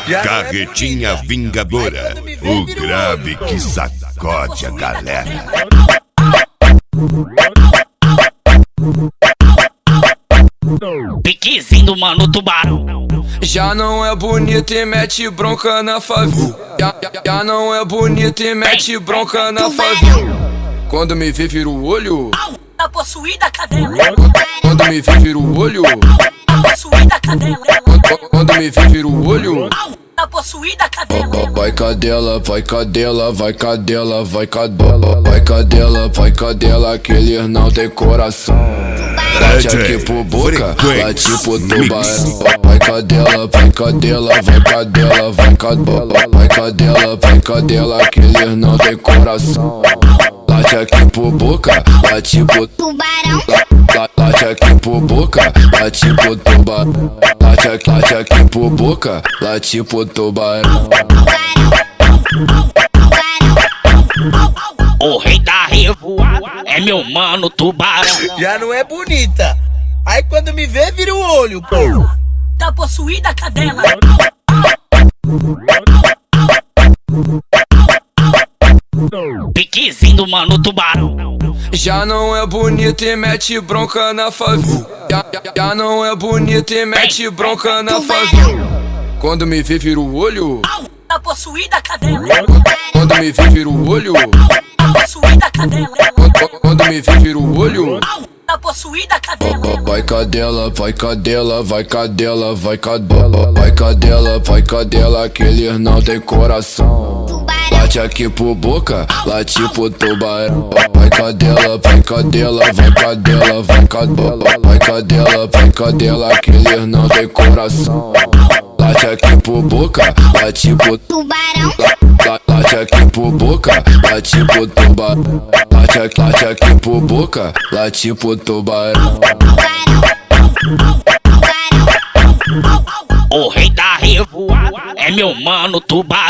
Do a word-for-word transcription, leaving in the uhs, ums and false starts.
Carretinha Vingadora, o grave que sacode a galera. Piquezinho do Mano Tubarão. Já não é bonito e mete bronca na favela. Já, já, já não é bonito e mete bronca na favela. Quando me vê vira o olho, Tá possuída a cadela. quando me vê vira o olho, Tá possuída a cadela. quando me vê vira o olho. Tá possuída a cadela. Vai cadela, vai cadela, vai cadela, vai cadela, vai cadela, vai cadela, que ele não tem coração. Bate aqui por boca, bate pro tubarão. Vai cadela, vai cadela, vai cadela, vai cadela, vai cadela, vai cadela, que ele não tem coração. Bate aqui por boca, bate pro Tubarão, Bate aqui por boca, bate pro tubarão. Bate aqui, bate aqui por boca, bate pro tubarão. O rei da revoada é meu Mano Tubarão. Já não é bonita. Aí quando me vê, vira o olho, pô. Tá possuída a cadela. Piquezinho do Mano Tubarão. Já não é bonito e mete bronca na favela. Já, já, já não é bonito e mete bronca na favela. Quando me vê vira o olho, Tá possuída a cadela. quando me vê vira o olho, Tá possuída a cadela. quando me vê vira o olho. Tá possuída a cadela. Vai cadela, vai cadela, vai cadela, vai cadela, vai cadela, vai cadela, que ele não tem coração. Bate aqui por boca, late pro tubarão. Vai cadela, vai cadela, vai cadela, vai cadela, vai cadela, vai cadela, que ele não tem coração. Late aqui por boca, late pro tubarão, Late aqui por boca, late pro tubarão. Late aqui, late aqui por boca, late pro tubarão. O rei da revoada é meu Mano Tubarão.